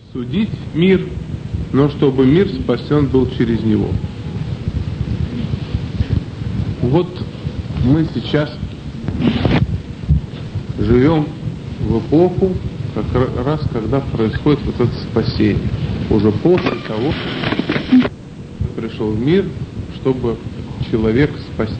судить мир, но чтобы мир спасен был через него. Вот мы сейчас живем в эпоху, как раз когда происходит вот это спасение. Уже после того, как пришел в мир, чтобы человека спасти.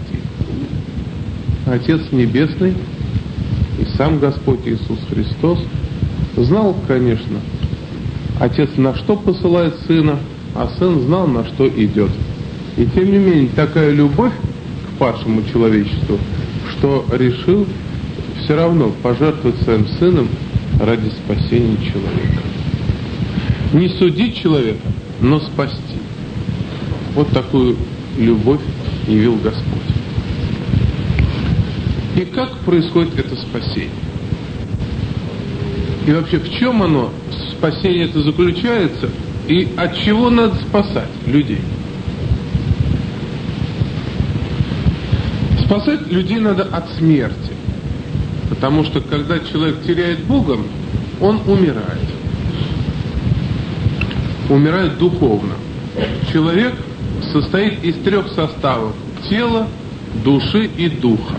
Отец Небесный и сам Господь Иисус Христос знал, конечно, Отец на что посылает Сына, а Сын знал, на что идет. И тем не менее, такая любовь к падшему человечеству, что решил все равно пожертвовать своим Сыном ради спасения человека. Не судить человека, но спасти. Вот такую любовь явил Господь. И как происходит это спасение? И вообще, в чем оно, спасение это заключается, и от чего надо спасать людей? Спасать людей надо от смерти. Потому что, когда человек теряет Бога, он умирает. Умирает духовно. Человек состоит из 3 составов: тела, души и духа.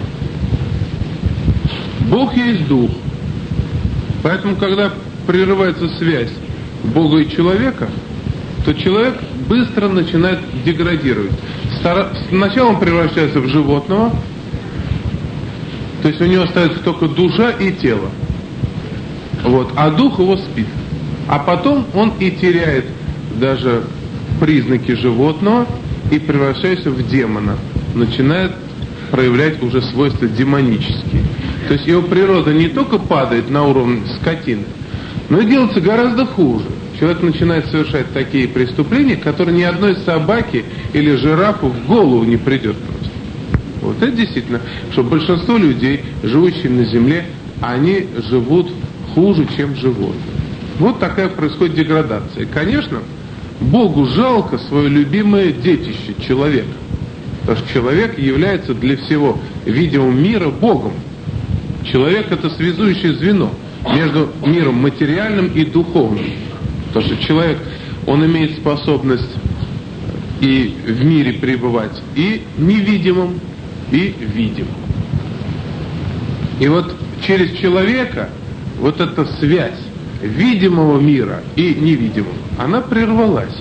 Бог есть дух. Поэтому, когда прерывается связь Бога и человека, то человек быстро начинает деградировать. Сначала он превращается в животного, то есть у него остается только душа и тело. Вот, а дух его спит. А потом он и теряет даже признаки животного и превращается в демона. Начинает проявлять уже свойства демонические. То есть его природа не только падает на уровень скотины, но и делается гораздо хуже. Человек начинает совершать такие преступления, которые ни одной собаке или жирафу в голову не придет просто. Вот это действительно, что большинство людей, живущих на земле, они живут хуже, чем животные. Вот такая происходит деградация. И, конечно, Богу жалко свое любимое детище, человека. Потому что человек является для всего видимого мира Богом. Человек — это связующее звено между миром материальным и духовным. Потому что человек, он имеет способность и в мире пребывать и невидимым, и видимым. И вот через человека вот эта связь видимого мира и невидимого, она прервалась.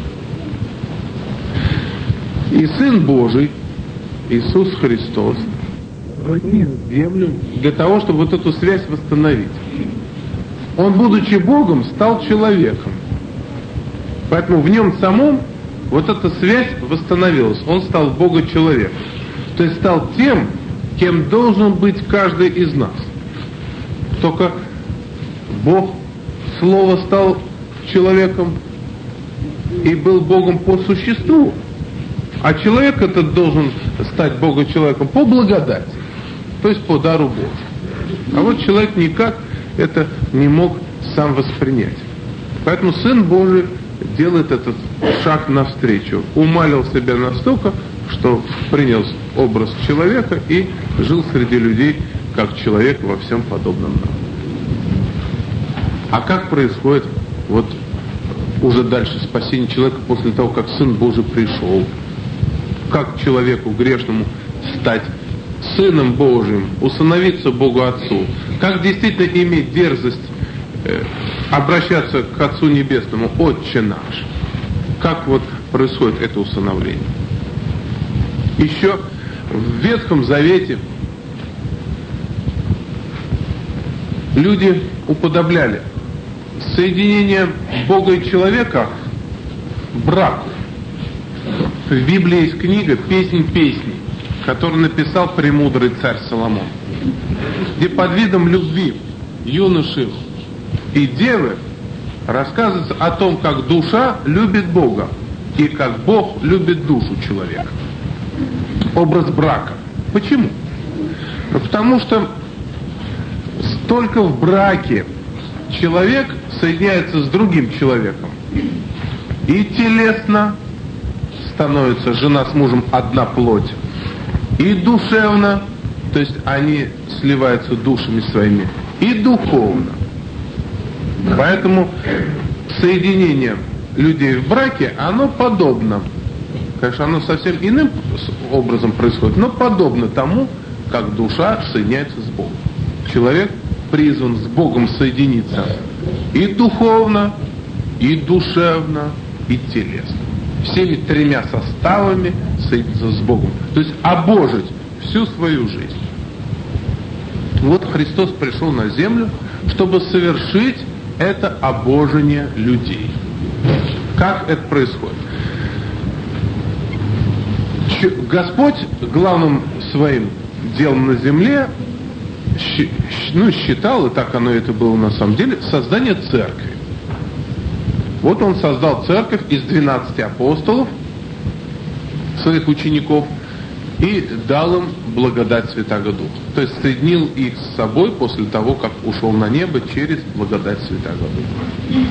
И Сын Божий, Иисус Христос, родил землю для того, чтобы вот эту связь восстановить. Он, будучи Богом, стал человеком. Поэтому в нем самом вот эта связь восстановилась. Он стал Бога-человеком. То есть стал тем, кем должен быть каждый из нас. Только Бог, Слово, стал человеком и был Богом по существу. А человек этот должен стать Бога-человеком по благодати, то есть по дару Божьему. А вот человек никак это не мог сам воспринять. Поэтому Сын Божий делает этот шаг навстречу. Умалил себя настолько, что принял образ человека и жил среди людей как человек во всем подобном нам. А как происходит вот уже дальше спасение человека после того, как Сын Божий пришел? Как человеку грешному стать Сыном Божьим, усыновиться Богу Отцу? Как действительно иметь дерзость обращаться к Отцу Небесному: Отче наш? Как вот происходит это усыновление? Еще в Ветхом Завете люди уподобляли соединение Бога и человека браку. В Библии есть книга «Песнь песней», которую написал премудрый царь Соломон, где под видом любви юноши и девы рассказывается о том, как душа любит Бога и как Бог любит душу человека. Образ брака. Почему? Потому что только в браке человек соединяется с другим человеком. И телесно становится жена с мужем одна плоть, и душевно, то есть они сливаются душами своими, и духовно. Поэтому соединение людей в браке, оно подобно, конечно, оно совсем иным образом происходит, но подобно тому, как душа соединяется с Богом. Человек призван с Богом соединиться и духовно, и душевно, и телесно. Всеми тремя составами соединиться с Богом. То есть обожить всю свою жизнь. Вот Христос пришел на землю, чтобы совершить это обожение людей. Как это происходит? Господь главным своим делом на земле считал, и так оно это было на самом деле, создание церкви. Вот он создал церковь из 12 апостолов, своих учеников, и дал им благодать Святаго Духа. То есть соединил их с собой после того, как ушел на небо через благодать Святаго Духа.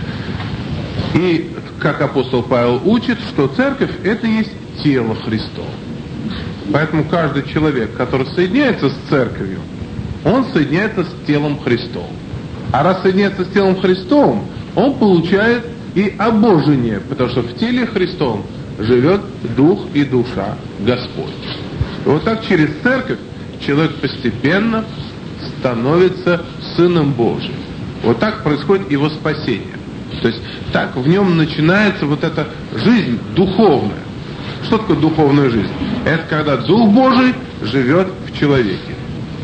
И как апостол Павел учит, что церковь — это есть тело Христово. Поэтому каждый человек, который соединяется с церковью, он соединяется с телом Христовым. А раз соединяется с телом Христовым, он получает и обожение, потому что в теле Христовом живет дух и душа Господь. И вот так через церковь человек постепенно становится сыном Божьим. Вот так происходит его спасение. То есть так в нем начинается вот эта жизнь духовная. Что такое духовная жизнь? Это когда Дух Божий живет в человеке.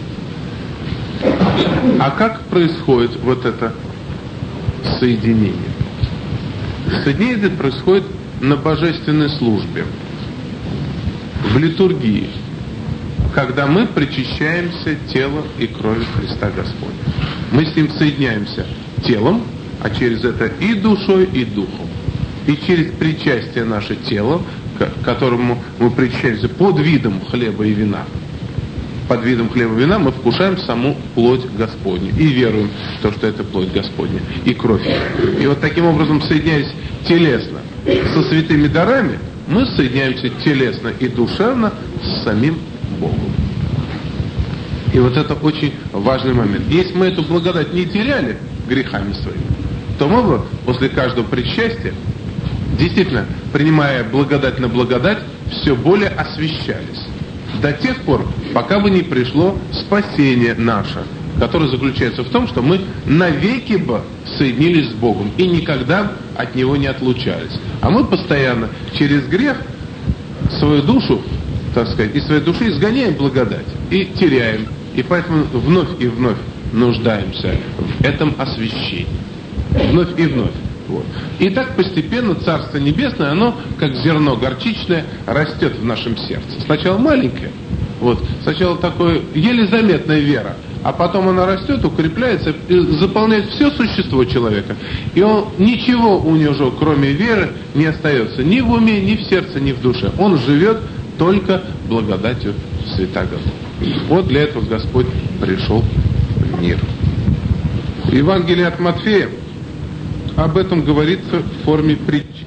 А как происходит вот это соединение? Соединение происходит на божественной службе, в литургии, когда мы причащаемся телом и кровью Христа Господня. Мы с Ним соединяемся телом, а через это и душой, и духом. И через причастие наше тело, к которому мы причащаемся под видом хлеба и вина, под видом хлеба и вина мы вкушаем саму плоть Господню и веруем в то, что это плоть Господня и кровь. И вот таким образом, соединяясь телесно со святыми дарами, мы соединяемся телесно и душевно с самим Богом. И вот это очень важный момент. Если мы эту благодать не теряли грехами своими, то мы бы после каждого причастия, действительно, принимая благодать на благодать, все более освящались. До тех пор, пока бы не пришло спасение наше, которое заключается в том, что мы навеки бы соединились с Богом и никогда от Него не отлучались. А мы постоянно через грех свою душу, так сказать, из своей души изгоняем благодать и теряем. И поэтому вновь и вновь нуждаемся в этом освящении. Вновь и вновь. Вот. И так постепенно Царство Небесное, оно, как зерно горчичное, растет в нашем сердце. Сначала маленькое, вот, сначала такое еле заметная вера, а потом она растет, укрепляется и заполняет все существо человека. И ничего у него, кроме веры, не остается ни в уме, ни в сердце, ни в душе. Он живет только благодатью Святаго Духа. Вот для этого Господь пришел в мир. Евангелие от Матфея об этом говорится в форме притчи.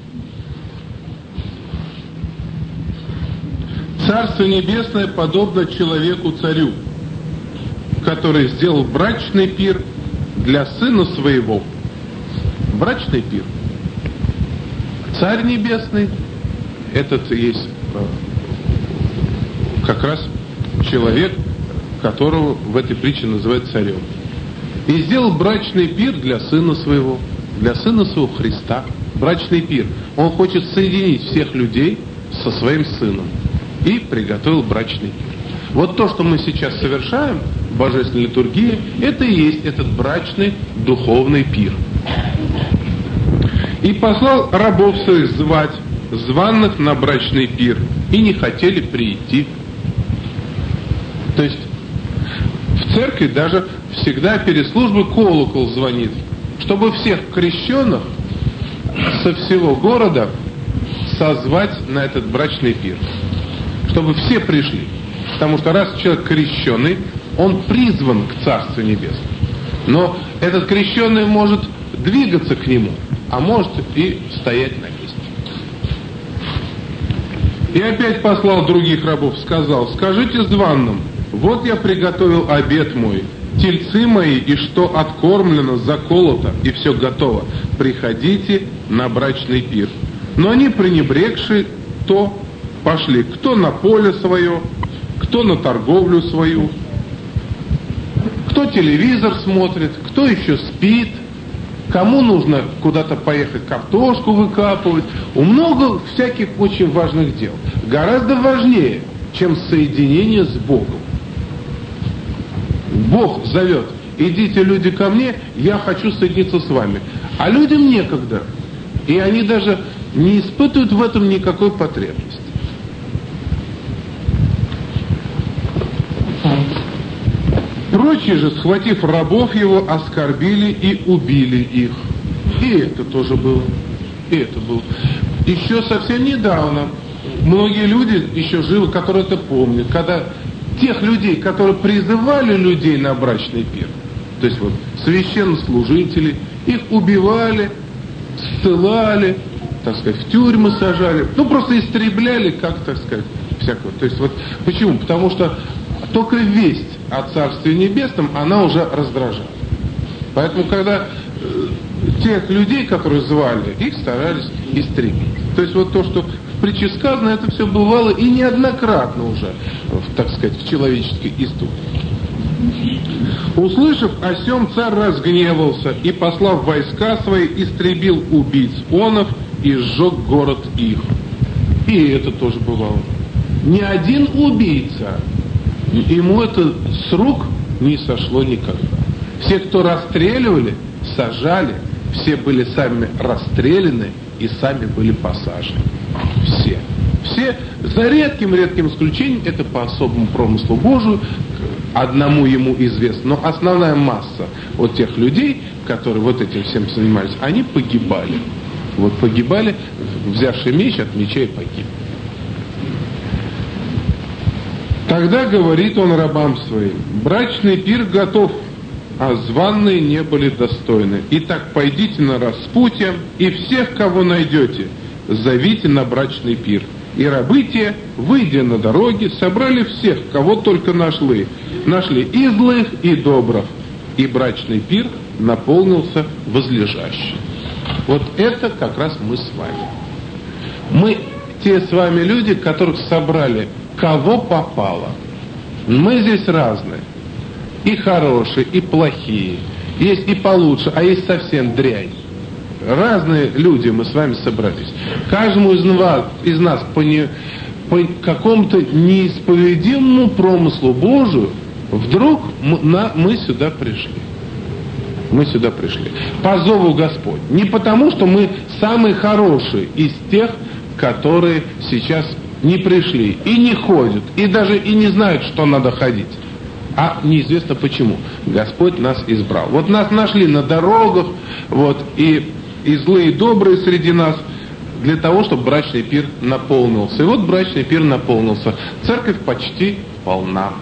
Царство Небесное подобно человеку-царю, который сделал брачный пир для сына своего. Брачный пир. Царь Небесный, этот есть как раз человек, которого в этой притче называют царем. И сделал брачный пир для сына своего Христа. Брачный пир. Он хочет соединить всех людей со своим сыном. И приготовил брачный пир. Вот то, что мы сейчас совершаем в божественной литургии, это и есть этот брачный духовный пир. И послал рабов своих звать, званных на брачный пир, и не хотели прийти. То есть в церкви даже всегда перед службой колокол звонит, чтобы всех крещенных со всего города созвать на этот брачный пир. Чтобы все пришли. Потому что раз человек крещеный, он призван к Царству Небесному. Но этот крещеный может двигаться к нему, а может и стоять на месте. И опять послал других рабов, сказал: скажите званным, вот я приготовил обед мой, тельцы мои, и что откормлено, заколото, и все готово. Приходите на брачный пир. Но они, пренебрегши то, пошли кто на поле свое, кто на торговлю свою, кто телевизор смотрит, кто еще спит, кому нужно куда-то поехать картошку выкапывать. У много всяких очень важных дел. Гораздо важнее, чем соединение с Богом. Бог зовет: идите, люди, ко мне, я хочу соединиться с вами. А людям некогда. И они даже не испытывают в этом никакой потребности. Прочие же, схватив рабов его, оскорбили и убили их. И это тоже было. И это было. Еще совсем недавно многие люди еще живы, которые это помнят, когда тех людей, которые призывали людей на брачный пир, то есть вот священнослужители, их убивали, ссылали, так сказать, в тюрьмы сажали, ну просто истребляли, как, так сказать, всякого. То есть вот почему? Потому что только весть о Царстве Небесном, она уже раздражала. Поэтому, когда тех людей, которые звали, их старались истребить. То есть вот то, что в притче сказано, это все бывало и неоднократно уже, так сказать, в человеческой истории. Услышав о сем, царь разгневался и, послав войска свои, истребил убийц онов и сжег город их. И это тоже бывало. Ни один убийца, ему это с рук не сошло никогда. Все, кто расстреливали, сажали, все были сами расстреляны и сами были посажены. Все. Все, за редким исключением, это по особому промыслу Божию, одному ему известно. Но основная масса вот тех людей, которые вот этим всем занимались, они погибали. Вот погибали, взявший меч, от меча и погиб. Тогда говорит он рабам своим: брачный пир готов, а званые не были достойны. Итак, пойдите на распутье, и всех, кого найдете, зовите на брачный пир. И рабы те, выйдя на дороги, собрали всех, кого только нашли и злых, и добрых. И брачный пир наполнился возлежащим. Вот это как раз мы с вами. Мы те с вами люди, которых собрали кого попало. Мы здесь разные. И хорошие, и плохие. Есть и получше, а есть совсем дрянь. Разные люди мы с вами собрались. Каждому из нас по какому-то неисповедимому промыслу Божию вдруг мы сюда пришли. Мы сюда пришли. По зову Господь. Не потому, что мы самые хорошие из тех, которые сейчас не пришли и не ходят, и даже и не знают, что надо ходить. А неизвестно почему. Господь нас избрал. Вот нас нашли на дорогах, вот, и злые, и добрые среди нас, для того, чтобы брачный пир наполнился. И вот брачный пир наполнился. Церковь почти полна.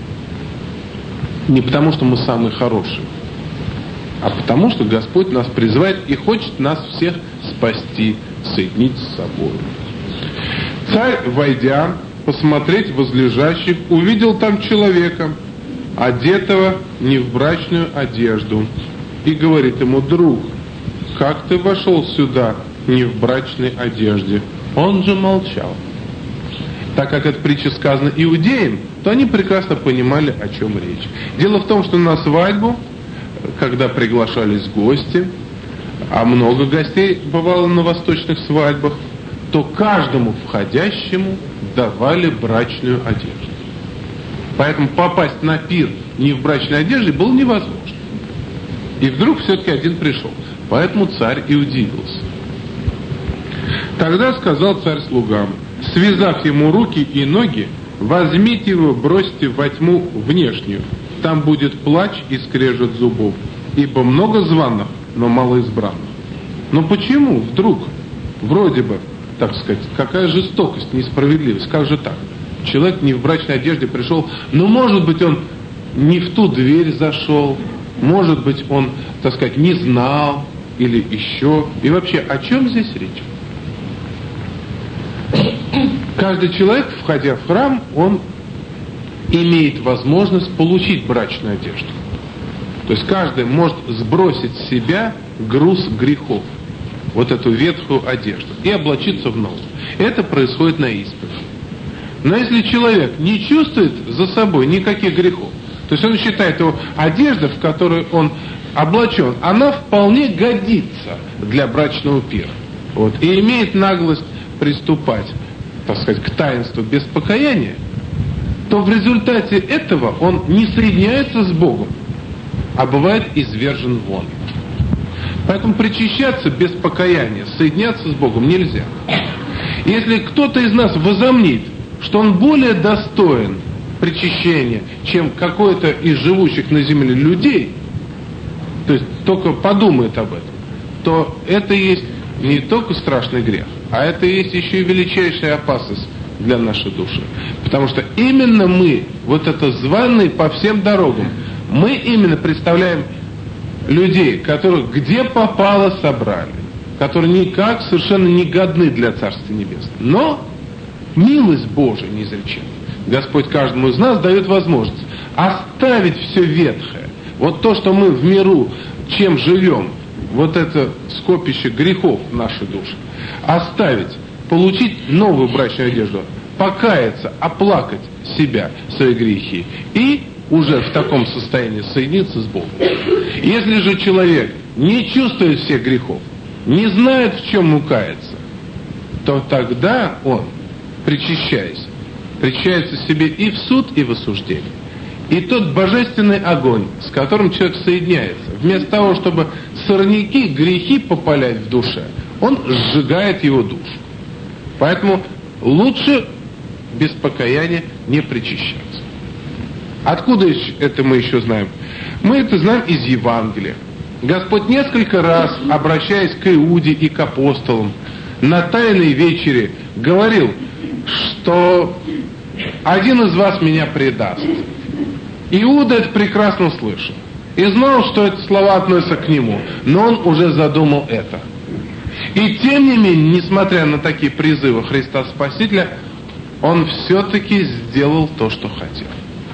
Не потому, что мы самые хорошие, а потому, что Господь нас призывает и хочет нас всех спасти, соединить с собой. Царь, войдя, посмотреть возлежащих, увидел там человека, одетого не в брачную одежду, и говорит ему: друг, как ты вошел сюда не в брачной одежде? Он же молчал. Так как эта притча сказана иудеям, то они прекрасно понимали, о чем речь. Дело в том, что на свадьбу, когда приглашались гости, а много гостей бывало на восточных свадьбах, то каждому входящему давали брачную одежду. Поэтому попасть на пир не в брачной одежде было невозможно. И вдруг все-таки один пришел. Поэтому царь и удивился. Тогда сказал царь слугам: связав ему руки и ноги, возьмите его, бросьте во тьму внешнюю. Там будет плач и скрежет зубов, ибо много званых, но мало избранных. Но почему вдруг, вроде бы, так сказать, какая жестокость, несправедливость, как же так? Человек не в брачной одежде пришел, но может быть он не в ту дверь зашел, может быть он, так сказать, не знал или еще. И вообще, о чем здесь речь? Каждый человек, входя в храм, он имеет возможность получить брачную одежду. То есть каждый может сбросить с себя груз грехов, вот эту ветхую одежду, и облачиться в новую. Это происходит на исповеди. Но если человек не чувствует за собой никаких грехов, то есть он считает, его одежда, в которую он облачен, она вполне годится для брачного пира. Вот, и имеет наглость приступать, так сказать, к таинству без покаяния, то в результате этого он не соединяется с Богом, а бывает извержен вон. Поэтому причащаться без покаяния, соединяться с Богом нельзя. Если кто-то из нас возомнит, что он более достоин причащения, чем какой-то из живущих на земле людей, то есть только подумает об этом, то это есть не только страшный грех, а это есть еще и величайшая опасность для нашей души. Потому что именно мы, вот это званые по всем дорогам, мы именно представляем людей, которых где попало собрали, которые никак совершенно не годны для Царства Небесного. Но милость Божия неизреченная. Господь каждому из нас дает возможность оставить все ветхое. Вот то, что мы в миру, чем живем, вот это скопище грехов в нашей душе, оставить, получить новую брачную одежду, покаяться, оплакать себя, свои грехи, и уже в таком состоянии соединиться с Богом. Если же человек не чувствует всех грехов, не знает, в чем ему каяться, то тогда он, причащаясь, причащается себе и в суд, и в осуждение. И тот божественный огонь, с которым человек соединяется, вместо того, чтобы сорняки, грехи попалять в душе, он сжигает его душу. Поэтому лучше без покаяния не причащаться. Откуда это мы еще знаем? Мы это знаем из Евангелия. Господь несколько раз, обращаясь к Иуде и к апостолам, на Тайной вечере говорил, что один из вас меня предаст. Иуда это прекрасно слышал и знал, что эти слова относятся к нему, но он уже задумал это. И тем не менее, несмотря на такие призывы Христа Спасителя, он все-таки сделал то, что хотел.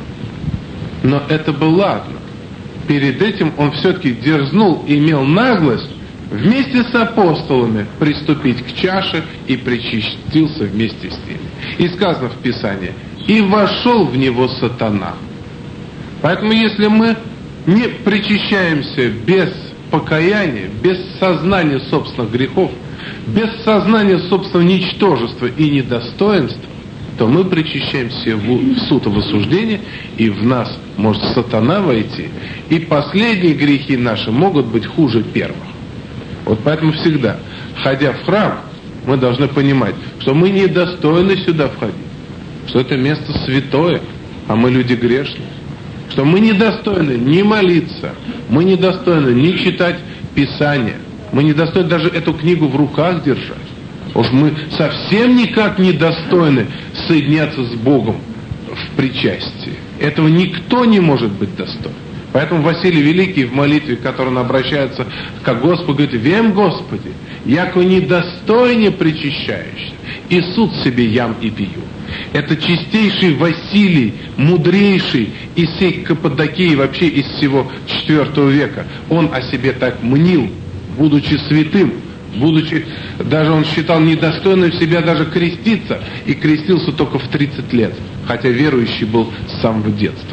Но это было ладно. Перед этим он все-таки дерзнул, имел наглость вместе с апостолами приступить к чаше и причастился вместе с ними. И сказано в Писании, и вошел в него сатана. Поэтому если мы не причащаемся без покаяния, без сознания собственных грехов, без сознания собственного ничтожества и недостоинства, то мы причащаемся в суд и в осуждение, и в нас может сатана войти, и последние грехи наши могут быть хуже первых. Вот поэтому всегда, входя в храм, мы должны понимать, что мы недостойны сюда входить, что это место святое, а мы люди грешные, что мы недостойны ни молиться, мы недостойны ни читать Писание, мы недостойны даже эту книгу в руках держать. Уж мы совсем никак недостойны соединяться с Богом в причастии. Этого никто не может быть достоин. Поэтому Василий Великий в молитве, в которой он обращается к Господу, говорит: «Вем, Господи, яко недостойне причащающийся, и суд себе ям и пью». Это чистейший Василий, мудрейший из всей Каппадокии, вообще из всего IV века. Он о себе так мнил, будучи святым, будучи, даже он считал недостойным себя даже креститься, и крестился только в 30 лет, хотя верующий был с самого детства.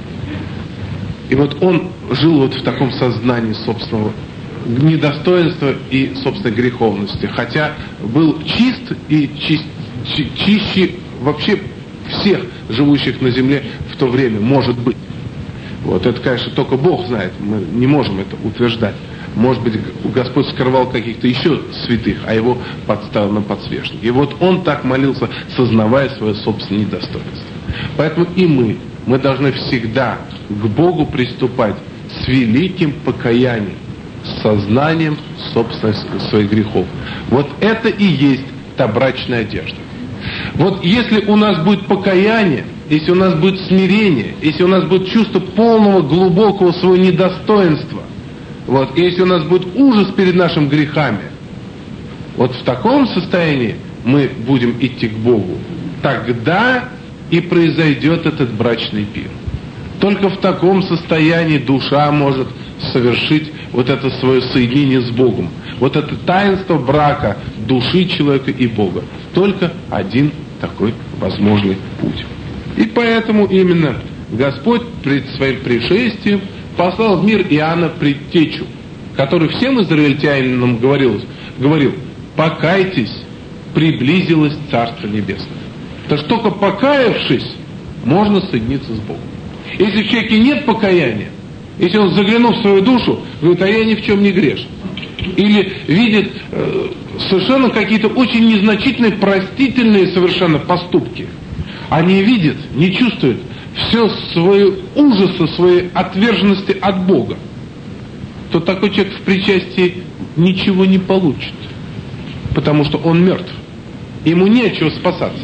И вот он жил вот в таком сознании собственного недостоинства и собственной греховности, хотя был чист и чище вообще всех живущих на земле в то время, может быть. Вот это, конечно, только Бог знает, мы не можем это утверждать. Может быть, Господь скрывал каких-то еще святых, а его подставил на подсвечник. И вот он так молился, сознавая свое собственное недостоинство. Поэтому и мы должны всегда к Богу приступать с великим покаянием, с сознанием собственных своих грехов. Вот это и есть та брачная одежда. Вот если у нас будет покаяние, если у нас будет смирение, если у нас будет чувство полного, глубокого своего недостоинства, вот, если у нас будет ужас перед нашими грехами, вот в таком состоянии мы будем идти к Богу, тогда и произойдет этот брачный пир. Только в таком состоянии душа может совершить вот это свое соединение с Богом. Вот это таинство брака души человека и Бога. Только один такой возможный путь. И поэтому именно Господь пред своим пришествием послал в мир Иоанна Предтечу, который всем израильтянам говорил: покайтесь, приблизилось Царство Небесное. Потому что только покаявшись, можно соединиться с Богом. Если в человеке нет покаяния, если он, заглянув в свою душу, говорит: а я ни в чем не грешен, или видит совершенно какие-то очень незначительные, простительные совершенно поступки, а не видит, не чувствует все свои ужасы, своей отверженности от Бога, то такой человек в причастии ничего не получит, потому что он мертв. Ему не от чего спасаться.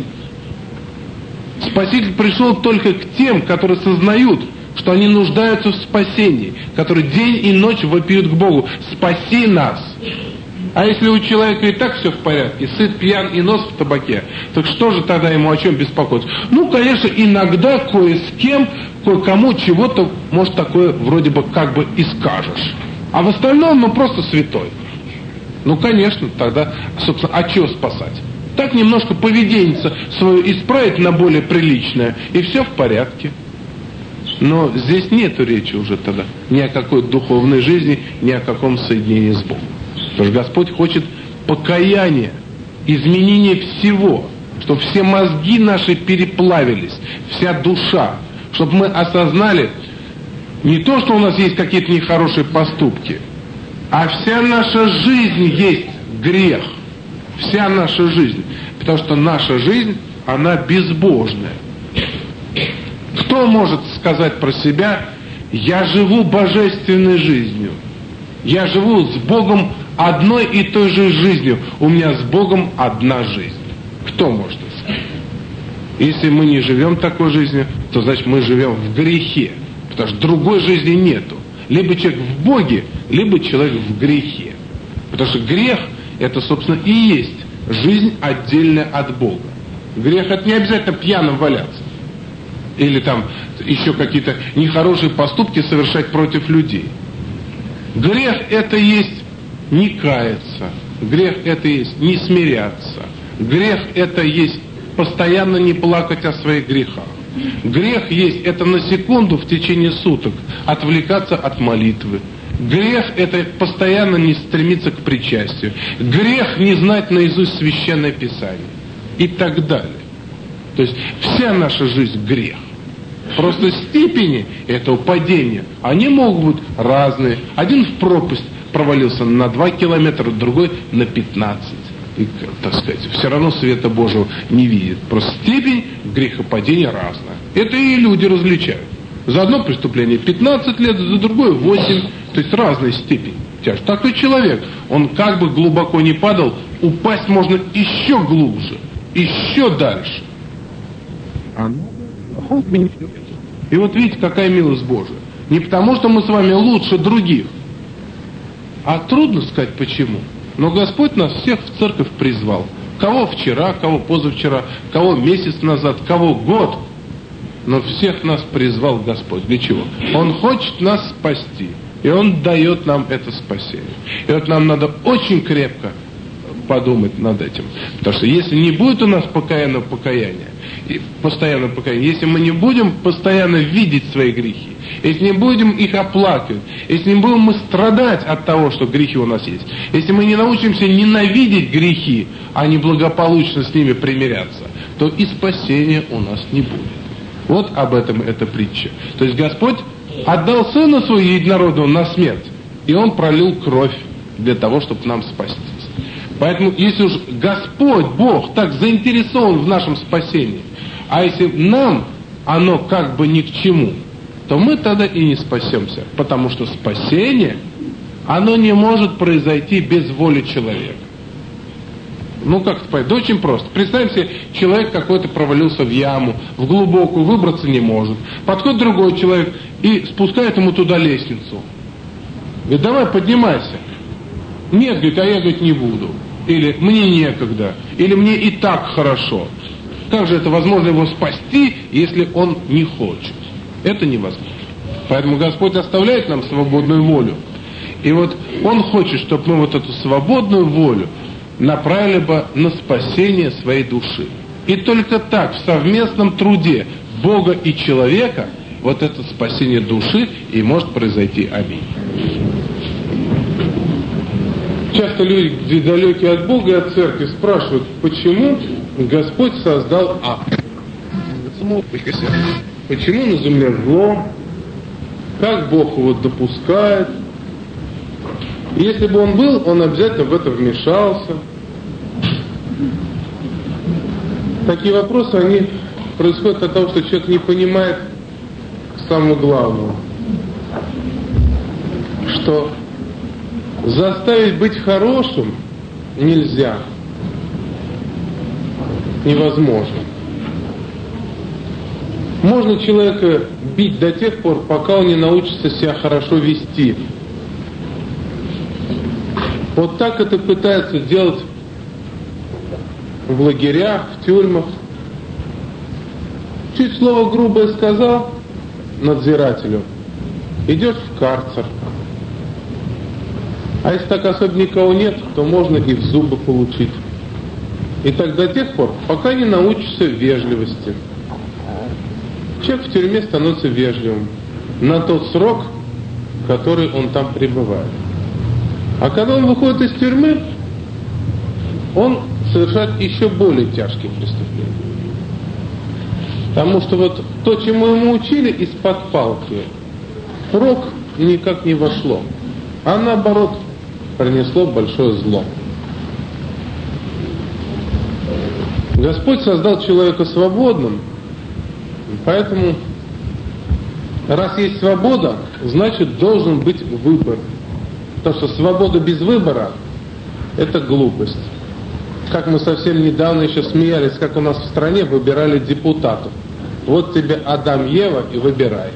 Спаситель пришел только к тем, которые сознают, что они нуждаются в спасении, которые день и ночь вопиют к Богу: спаси нас. А если у человека и так все в порядке, сыт, пьян и нос в табаке, так что же тогда ему о чем беспокоиться? Ну, конечно, иногда кое с кем, кое-кому чего-то, может, такое вроде бы как бы и скажешь. А в остальном, ну, просто святой. Ну, конечно, тогда, собственно, а чего спасать? Так немножко поведение свое исправить на более приличное, и все в порядке. Но здесь нету речи уже тогда ни о какой духовной жизни, ни о каком соединении с Богом. Потому что Господь хочет покаяния, изменения всего, чтобы все мозги наши переплавились, вся душа, чтобы мы осознали не то, что у нас есть какие-то нехорошие поступки, а вся наша жизнь есть грех. Вся наша жизнь. Потому что наша жизнь, она безбожная. Кто может сказать про себя: я живу божественной жизнью, я живу с Богом одной и той же жизнью, у меня с Богом одна жизнь? Кто может это сказать? Если мы не живем такой жизнью, то значит мы живем в грехе, потому что другой жизни нету. Либо человек в Боге, либо человек в грехе. Потому что грех — это, собственно, и есть жизнь отдельная от Бога. Грех — это не обязательно пьяным валяться. Или там еще какие-то нехорошие поступки совершать против людей. Грех — это есть не каяться. Грех — это есть не смиряться. Грех — это есть постоянно не плакать о своих грехах. Грех есть это на секунду в течение суток отвлекаться от молитвы. Грех — это постоянно не стремиться к причастию. Грех — не знать наизусть Священное Писание. И так далее. То есть вся наша жизнь — грех. Просто степени этого падения, они могут быть разные. Один в пропасть провалился на 2 километра, другой на 15. И, так сказать, все равно света Божьего не видит. Просто степень грехопадения разная. Это и люди различают. За одно преступление 15 лет, за другое 8. То есть разная степень тяжести. Такой человек, он как бы глубоко не падал, упасть можно еще глубже, еще дальше. И вот видите, какая милость Божия. Не потому, что мы с вами лучше других, а трудно сказать почему. Но Господь нас всех в церковь призвал. Кого вчера, кого позавчера, кого месяц назад, кого год. Но всех нас призвал Господь. Для чего? Он хочет нас спасти. И Он дает нам это спасение. И вот нам надо очень крепко подумать над этим. Потому что если не будет у нас постоянного покаяния, если мы не будем постоянно видеть свои грехи, если не будем их оплакивать, если не будем мы страдать от того, что грехи у нас есть, если мы не научимся ненавидеть грехи, а не благополучно с ними примиряться, то и спасения у нас не будет. Вот об этом эта притча. То есть Господь отдал Сына Своего Единородного на смерть, и Он пролил кровь для того, чтобы нам спастись. Поэтому, если уж Господь, Бог, так заинтересован в нашем спасении, а если нам оно как бы ни к чему, то мы тогда и не спасемся. Потому что спасение, оно не может произойти без воли человека. Ну, как это понять? Да очень просто. Представьте себе, человек какой-то провалился в яму, в глубокую, выбраться не может. Подходит другой человек и спускает ему туда лестницу. Говорит: давай, поднимайся. Нет, говорит, а я, говорит, не буду. Или мне некогда. Или мне и так хорошо. Как же это возможно его спасти, если он не хочет? Это невозможно. Поэтому Господь оставляет нам свободную волю. И вот Он хочет, чтобы мы вот эту свободную волю направили бы на спасение своей души. И только так, в совместном труде Бога и человека, вот это спасение души и может произойти. Аминь. Часто люди, далекие от Бога и от церкви, спрашивают, почему Господь создал ад? Почему на земле зло? Как Бог его допускает? Если бы он был, он обязательно в это вмешался. Такие вопросы, они происходят от того, что человек не понимает самого главного, что заставить быть хорошим нельзя, невозможно. Можно человека бить до тех пор, пока он не научится себя хорошо вести. Вот так это пытаются делать в лагерях, в тюрьмах. Чуть слово грубое сказал надзирателю, идешь в карцер. А если так особо никого нет, то можно и в зубы получить. И так до тех пор, пока не научишься вежливости. Человек в тюрьме становится вежливым на тот срок, который он там пребывает. А когда он выходит из тюрьмы, он совершает еще более тяжкие преступления. Потому что вот то, чему ему учили из-под палки, прок никак не вошло, а наоборот принесло большое зло. Господь создал человека свободным, поэтому раз есть свобода, значит должен быть выбор. Потому что свобода без выбора – это глупость. Как мы совсем недавно еще смеялись, как у нас в стране выбирали депутатов. Вот тебе Адам, Ева и выбирай.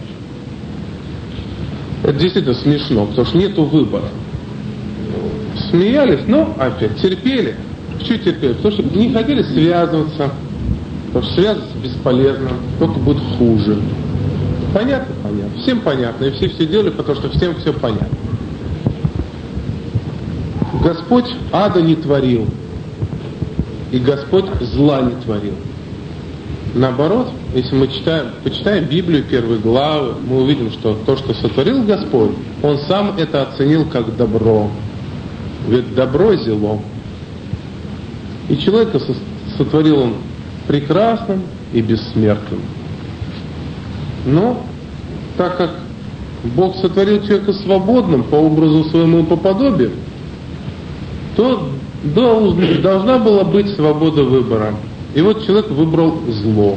Это действительно смешно, потому что нету выбора. Смеялись, но опять терпели. Почему терпели? Потому что не хотели связываться. Потому что связываться бесполезно, только будет хуже. Понятно? Понятно. Всем понятно. И все делали, потому что всем все понятно. Господь ада не творил. И Господь зла не творил. Наоборот, если мы почитаем Библию, первые главы, мы увидим, что то, что сотворил Господь, Он сам это оценил как добро. Ведь добро зело. И человека сотворил Он прекрасным и бессмертным. Но, так как Бог сотворил человека свободным по образу своему и по подобию, то должна была быть свобода выбора. И вот человек выбрал зло.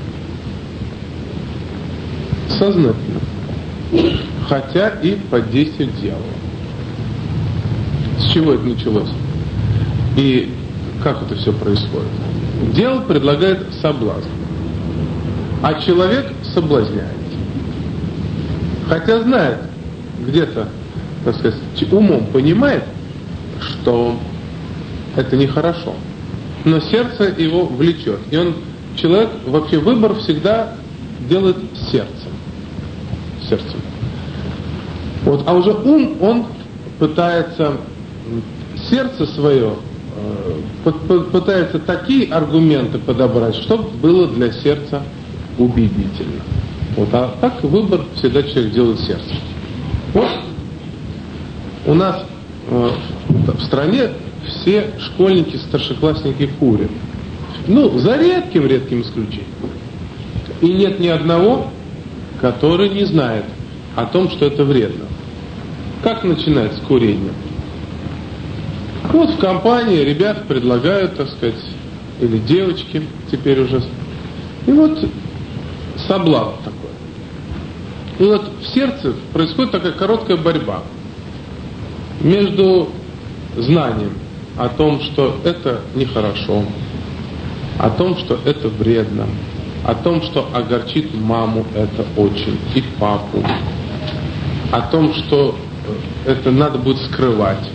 Сознательно. Хотя и под действием дьявола. С чего это началось? И как это все происходит? Дьявол предлагает соблазн, а человек соблазняется. Хотя знает, где-то, так сказать, умом понимает, что это нехорошо. Но сердце его влечет. И человек вообще выбор всегда делает сердцем. Вот, а уже ум, он пытается сердце свое, пытается такие аргументы подобрать, чтобы было для сердца убедительно. Вот, а так выбор всегда человек делает сердцем. Вот у нас в стране все школьники, старшеклассники курят. Ну, за редким исключением. И нет ни одного, который не знает о том, что это вредно. Как начинается курение? Вот в компании ребята предлагают, так сказать, или девочки теперь уже. И вот соблазн такой. И вот в сердце происходит такая короткая борьба между знанием о том, что это нехорошо, о том, что это вредно, о том, что огорчит маму это очень, и папу, о том, что это надо будет скрывать.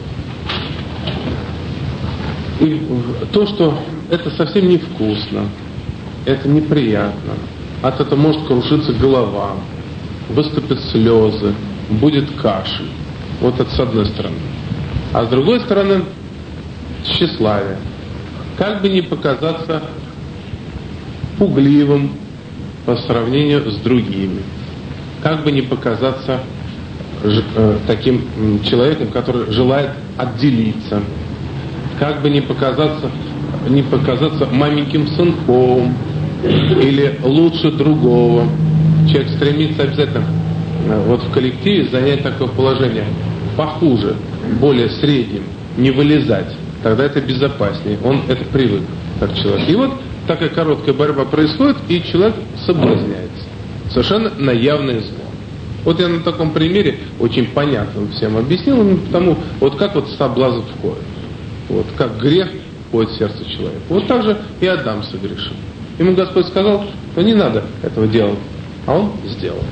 И то, что это совсем невкусно, это неприятно, от этого может крушиться голова, выступят слезы, будет кашель. Вот это с одной стороны. А с другой стороны, тщеславие. Как бы не показаться пугливым по сравнению с другими. Как бы не показаться таким человеком, который желает отделиться. Как бы не показаться маленьким сынком или лучше другого. Человек стремится обязательно вот в коллективе занять такое положение похуже, более средним, не вылезать. Тогда это безопаснее. Он это привык, как человек. И вот такая короткая борьба происходит, и человек соблазняется. Совершенно на явное зло. Вот я на таком примере очень понятно всем объяснил, потому вот как вот соблазн входит. Вот как грех входит в сердце человека. Вот так же и Адам согрешил. Ему Господь сказал, что не надо этого делать, а он сделал.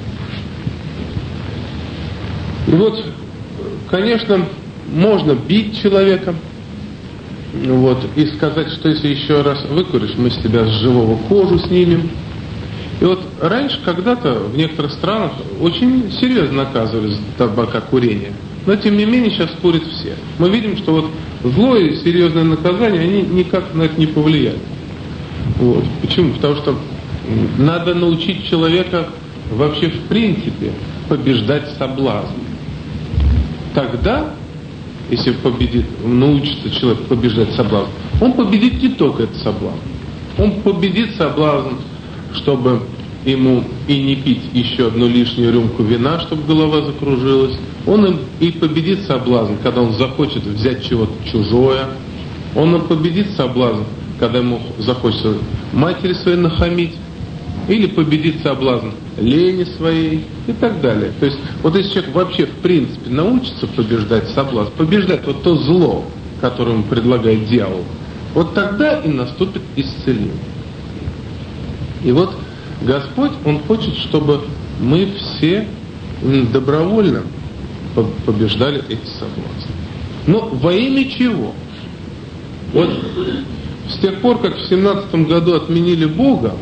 И вот, конечно, можно бить человека, вот, и сказать, что если еще раз выкуришь, мы с тебя с живого кожу снимем. И вот раньше, когда-то, в некоторых странах очень серьезно наказывали за табакокурение. Но, тем не менее, сейчас курят все. Мы видим, что вот злое и серьезное наказание, они никак на это не повлияли. Вот. Почему? Потому что надо научить человека вообще в принципе побеждать соблазн. Тогда, если научится человек побеждать соблазн, он победит не только этот соблазн. Он победит соблазн, чтобы ему и не пить еще одну лишнюю рюмку вина, чтобы голова закружилась. Он и победит соблазн, когда он захочет взять чего-то чужое. Он и победит соблазн, когда ему захочется матери своей нахамить. Или победит соблазн лени своей и так далее. То есть, вот если человек вообще в принципе научится побеждать соблазн, побеждать вот то зло, которое ему предлагает дьявол, вот тогда и наступит исцеление. И вот Господь, Он хочет, чтобы мы все добровольно побеждали эти соблазны. Но во имя чего? Вот с тех пор, как в 17 году отменили Бога,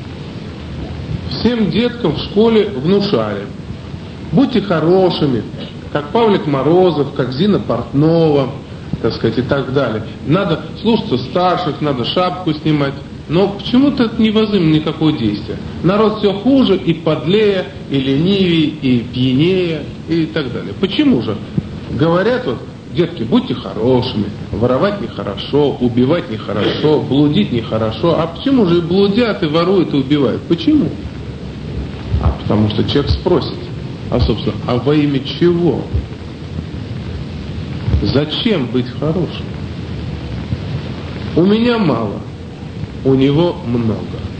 всем деткам в школе внушали: будьте хорошими, как Павлик Морозов, как Зина Портнова, так сказать, и так далее. Надо слушаться старших, надо шапку снимать. Но почему-то это не возымело никакого действия. Народ все хуже и подлее, и ленивее, и пьянее, и так далее. Почему же? Говорят вот: детки, будьте хорошими, воровать нехорошо, убивать нехорошо, блудить нехорошо. А почему же и блудят, и воруют, и убивают? Почему? А потому что человек спросит: а собственно, а во имя чего? Зачем быть хорошим? У меня мало, у него много.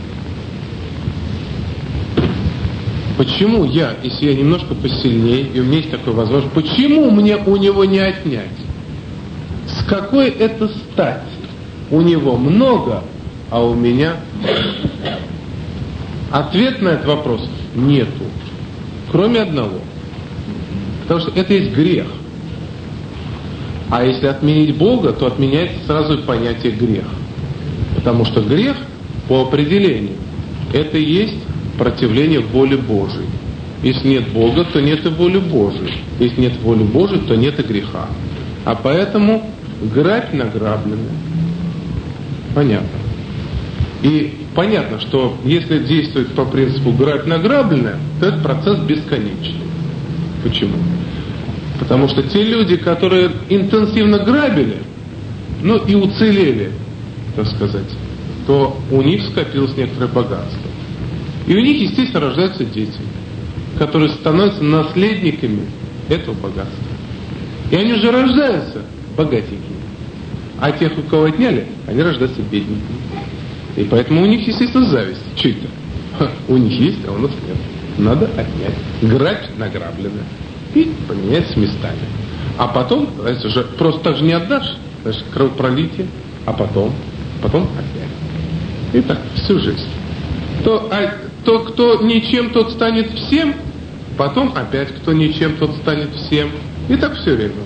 Почему я, если я немножко посильнее, и у меня есть такая возможность, почему мне у него не отнять? С какой это стати? У него много, а у меня... Ответ на этот вопрос нету. Кроме одного. Потому что это есть грех. А если отменить Бога, то отменяется сразу и понятие грех. Потому что грех, по определению, это и есть противление воле Божией. Если нет Бога, то нет и воли Божией. Если нет воли Божией, то нет и греха. А поэтому грабь награбленная. Понятно. И понятно, что если действовать по принципу грабь награбленная, то этот процесс бесконечный. Почему? Потому что те люди, которые интенсивно грабили, ну и уцелели, так сказать, то у них скопилось некоторое богатство. И у них, естественно, рождаются дети, которые становятся наследниками этого богатства. И они же рождаются богатенькими. А тех, у кого отняли, они рождаются бедненькими. И поэтому у них, естественно, зависть. Что это? У них есть, а у нас нет. Надо отнять. Грабь награбленная. И поменять с местами. А потом, знаете, уже просто так же не отдашь. Значит, кровопролитие, а потом опять. И так всю жизнь. То, кто ничем, тот станет всем, потом опять кто ничем, тот станет всем. И так все время.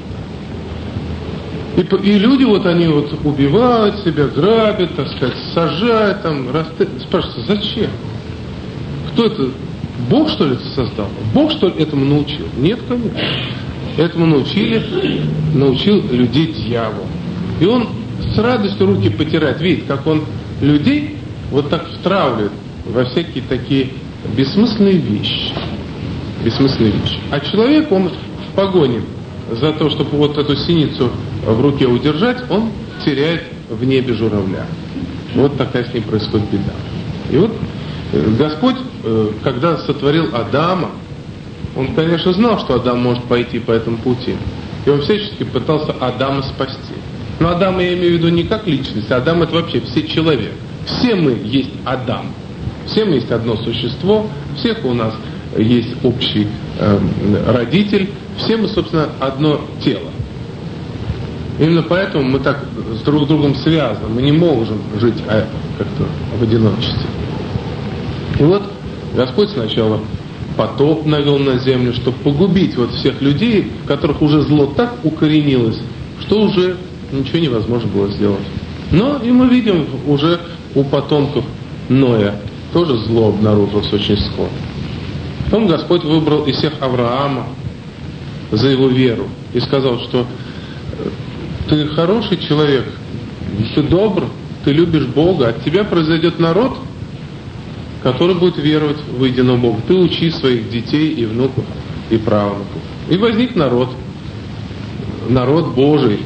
И люди вот они вот убивают себя, грабят, так сказать, сажают, там, спрашивают, зачем? Кто это Бог, что ли, это создал? Бог, что ли, этому научил? Нет, конечно. Этому научил людей дьявол. И он с радостью руки потирает. Видит, как он людей вот так втравливает во всякие такие бессмысленные вещи. А человек, он в погоне за то, чтобы вот эту синицу в руке удержать, он теряет в небе журавля. Вот такая с ним происходит беда. И вот Господь, когда сотворил Адама, Он, конечно, знал, что Адам может пойти по этому пути. И Он всячески пытался Адама спасти. Но Адама я имею в виду не как личность, Адам — это вообще все человек. Все мы есть Адам. Все мы есть одно существо, всех у нас есть общий родитель, все мы, собственно, одно тело. Именно поэтому мы так с друг другом связаны, мы не можем жить как-то в одиночестве. И вот Господь сначала потоп навел на землю, чтобы погубить вот всех людей, в которых уже зло так укоренилось, что уже ничего невозможно было сделать. Но и мы видим уже у потомков Ноя тоже зло обнаружилось очень скоро. Потом Господь выбрал из всех Авраама за его веру и сказал, что ты хороший человек, ты добр, ты любишь Бога, от тебя произойдет народ, который будет веровать в единого Бога. Ты учи своих детей и внуков и правнуков. И возник народ Божий,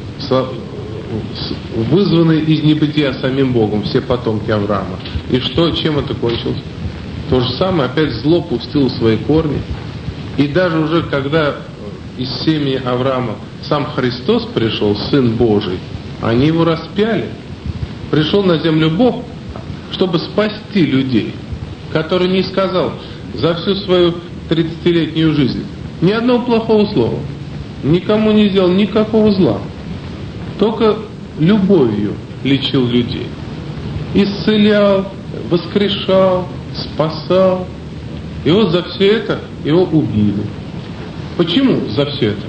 вызванный из небытия самим Богом, все потомки Авраама. И что, чем это кончилось? То же самое, опять зло пустило свои корни. И даже уже когда из семьи Авраама сам Христос пришел, Сын Божий, они его распяли. Пришел на землю Бог, чтобы спасти людей, который не сказал за всю свою 30-летнюю жизнь ни одного плохого слова, никому не сделал никакого зла, только любовью лечил людей, исцелял, воскрешал, спасал. И вот за все это его убили. Почему за все это?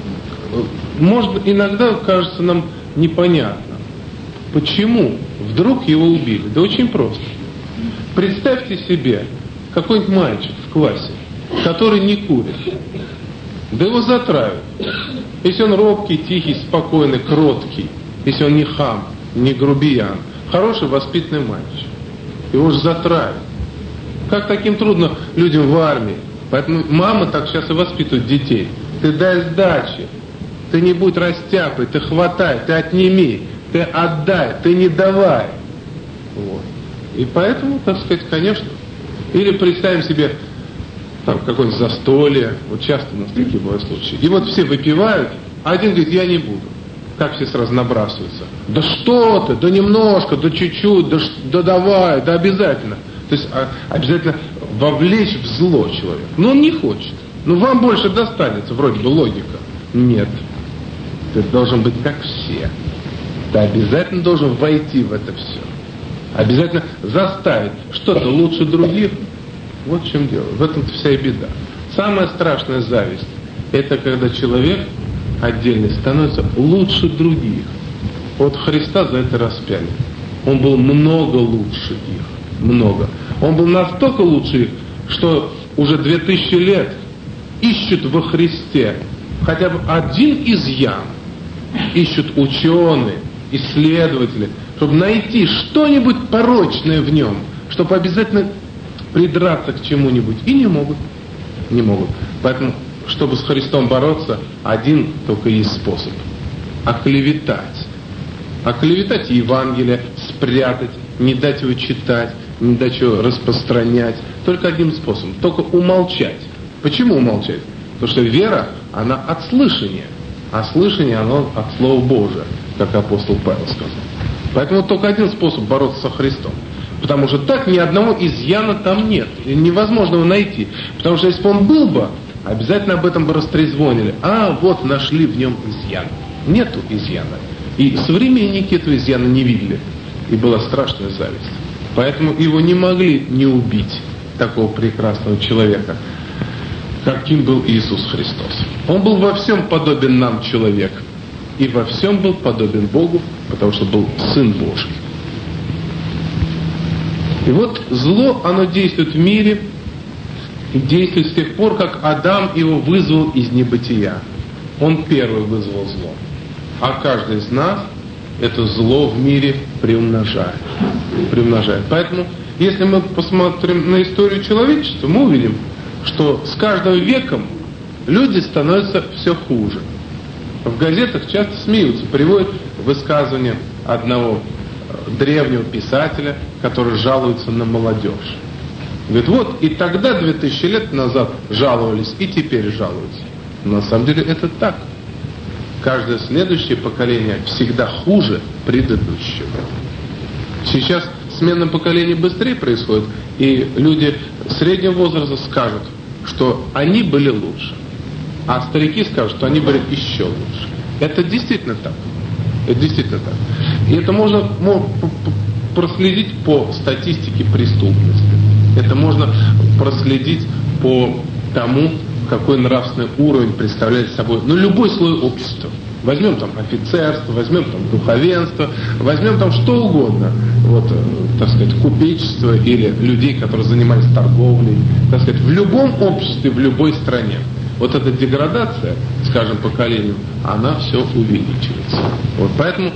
Может, иногда кажется нам непонятно, почему вдруг его убили. Да очень просто. Представьте себе, какой-нибудь мальчик в классе, который не курит, да его затравят. Если он робкий, тихий, спокойный, кроткий, если он не хам, не грубиян, хороший, воспитанный мальчик, его же затравят. Как таким трудно людям в армии. Поэтому мамы так сейчас и воспитывают детей. Ты дай сдачи, ты не будь растяпой, ты хватай, ты отними, ты отдай, ты не давай. Вот. И поэтому, так сказать, конечно. Или представим себе там какое-нибудь застолье, вот часто у нас такие бывают случаи. И вот все выпивают, а один говорит, я не буду. Как все сразу набрасываются. Да что ты, да немножко, да чуть-чуть, да давай, да обязательно. То есть обязательно вовлечь в зло человека. Но он не хочет. Ну вам больше достанется, вроде бы логика. Нет. Ты должен быть как все. Ты обязательно должен войти в это все. Обязательно заставить что-то лучше других. Вот в чем дело. В этом-то вся и беда. Самая страшная зависть — это когда человек отдельный становится лучше других. Вот Христа за это распяли. Он был много лучше их. Много. Он был настолько лучше их, что уже 2000 лет ищут во Христе хотя бы один изъян. Ищут ученые, исследователи, чтобы найти что-нибудь порочное в нем, чтобы обязательно придраться к чему-нибудь. И не могут. Не могут. Поэтому, чтобы с Христом бороться, один только есть способ. Оклеветать. Оклеветать Евангелие, спрятать, не дать его читать, не дать его распространять. Только одним способом. Только умолчать. Почему умолчать? Потому что вера, она от слышания. А слышание, оно от Слова Божия, как апостол Павел сказал. Поэтому только один способ бороться со Христом. Потому что так ни одного изъяна там нет. И невозможно его найти. Потому что если бы он был бы, обязательно об этом бы растрезвонили. А вот нашли в нем изъян. Нету изъяна. И современники этого изъяна не видели. И была страшная зависть. Поэтому его не могли не убить, такого прекрасного человека, каким был Иисус Христос. Он был во всем подобен нам, человек. И во всем был подобен Богу, потому что был Сын Божий. И вот зло, оно действует в мире, действует с тех пор, как Адам его вызвал из небытия. Он первый вызвал зло. А каждый из нас это зло в мире приумножает. Поэтому, если мы посмотрим на историю человечества, мы увидим, что с каждым веком люди становятся все хуже. В газетах часто смеются, приводят высказывание одного древнего писателя, который жалуется на молодежь. Говорит, вот и тогда, 2000 лет назад, жаловались, и теперь жалуются. Но на самом деле это так. Каждое следующее поколение всегда хуже предыдущего. Сейчас смена поколений быстрее происходит, и люди среднего возраста скажут, что они были лучше. А старики скажут, что они были еще лучше. Это действительно так. Это действительно так. И это можно проследить по статистике преступности. Это можно проследить по тому, какой нравственный уровень представляет собой, любой слой общества. Возьмем там офицерство, возьмем там духовенство, возьмем там что угодно, так сказать, купечество или людей, которые занимались торговлей, так сказать, в любом обществе, в любой стране. Вот эта деградация, скажем, поколению, она все увеличивается. Поэтому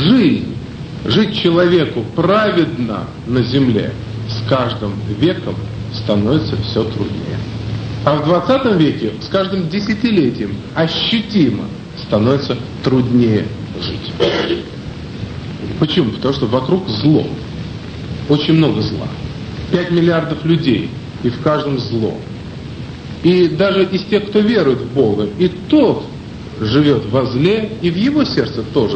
жить человеку праведно на земле с каждым веком становится все труднее. А в 20 веке с каждым десятилетием ощутимо становится труднее жить. Почему? Потому что вокруг зло. Очень много зла. 5 миллиардов людей, и в каждом зло. И даже из тех, кто верует в Бога, и тот живет во зле, и в его сердце тоже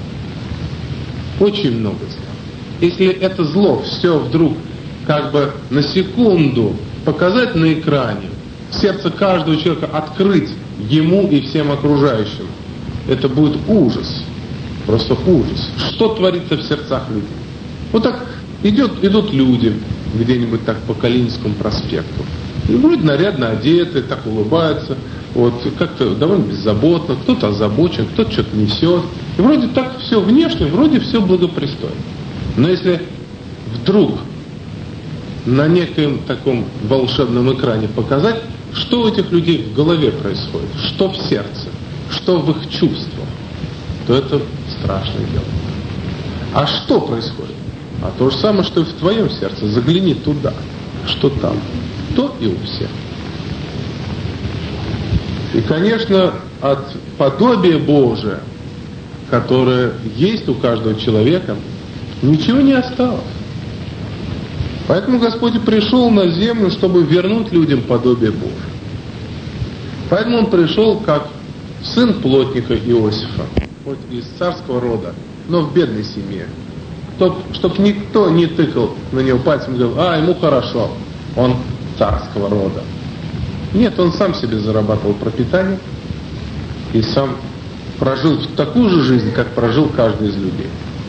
зло. Очень много зла. Если это зло все вдруг как бы на секунду показать на экране, сердце каждого человека открыть ему и всем окружающим, это будет ужас. Просто ужас. Что творится в сердцах людей? Вот так идут люди где-нибудь так по Калининскому проспекту. И вроде нарядно одеты, так улыбаются, как-то довольно беззаботно, кто-то озабочен, кто-то что-то несет. И вроде так все внешне, вроде все благопристойно. Но если вдруг на некоем таком волшебном экране показать, что у этих людей в голове происходит, что в сердце, что в их чувствах, то это страшное дело. А что происходит? А то же самое, что и в твоем сердце. Загляни туда, что там. То и у всех. И, конечно, от подобия Божия, которое есть у каждого человека, ничего не осталось. Поэтому Господь и пришел на землю, чтобы вернуть людям подобие Божие. Поэтому Он пришел как сын плотника Иосифа, хоть из царского рода, но в бедной семье. Чтоб никто не тыкал на него пальцем и говорил, ему хорошо, он царского рода. Нет, он сам себе зарабатывал пропитание и сам прожил такую же жизнь, как прожил каждый из людей.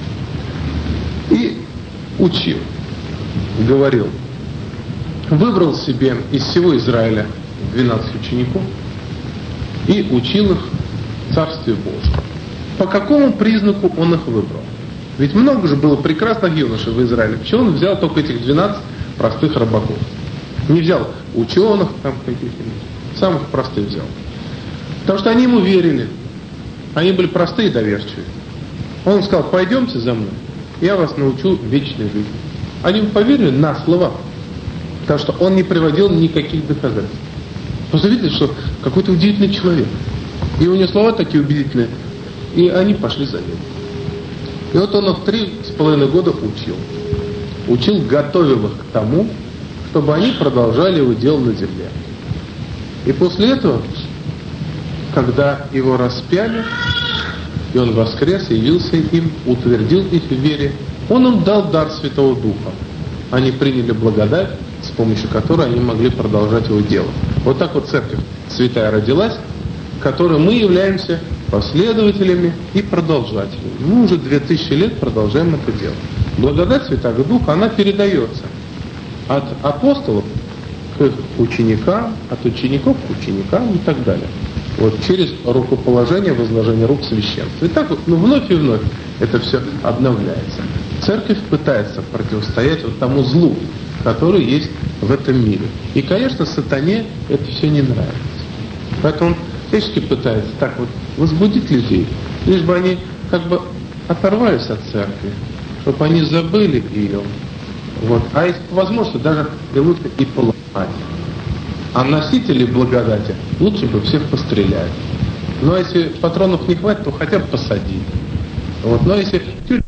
И учил, говорил, выбрал себе из всего Израиля 12 учеников и учил их Царствию Божьему. По какому признаку он их выбрал? Ведь много же было прекрасных юношей в Израиле. Почему он взял только этих 12 простых рыбаков? Не взял ученых там каких-нибудь, самых простых взял. Потому что они ему верили. Они были простые и доверчивые. Он сказал, пойдемте за мной, я вас научу вечной жизни. Они ему поверили на слово. Потому что он не приводил никаких доказательств. Просто видели, что какой-то удивительный человек. И у него слова такие убедительные. И они пошли за ним. И вот он их 3,5 года учил. Учил, готовил их к тому, чтобы они продолжали его дело на земле. И после этого, когда его распяли, и он воскрес, явился им, утвердил их в вере, он им дал дар Святого Духа. Они приняли благодать, с помощью которой они могли продолжать его дело. Вот так вот церковь святая родилась, которой мы являемся последователями и продолжателями. Мы уже 2000 лет продолжаем это дело. Благодать Святого Духа, она передается от апостолов к их ученикам, от учеников к ученикам и так далее. Через рукоположение, возложение рук священства. И так вновь и вновь это все обновляется. Церковь пытается противостоять тому злу, который есть в этом мире. И, конечно, сатане это все не нравится. Поэтому он всячески пытается так вот возбудить людей, лишь бы они как бы оторвались от церкви, чтобы они забыли ее. Вот. А если по возможности, даже и лучше и поломать. А носителей благодати лучше бы всех пострелять. Но если патронов не хватит, то хотя бы посадить. Вот. Но если